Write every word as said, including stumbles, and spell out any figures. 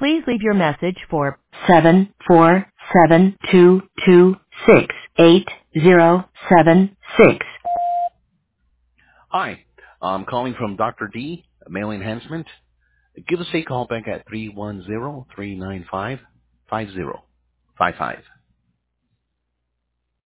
Please leave your message for seven four seven two two six eight zero seven six. Hi, I'm calling from Doctor D, Mail Enhancement. Give us a call back at three one zero, three nine five, five zero five five.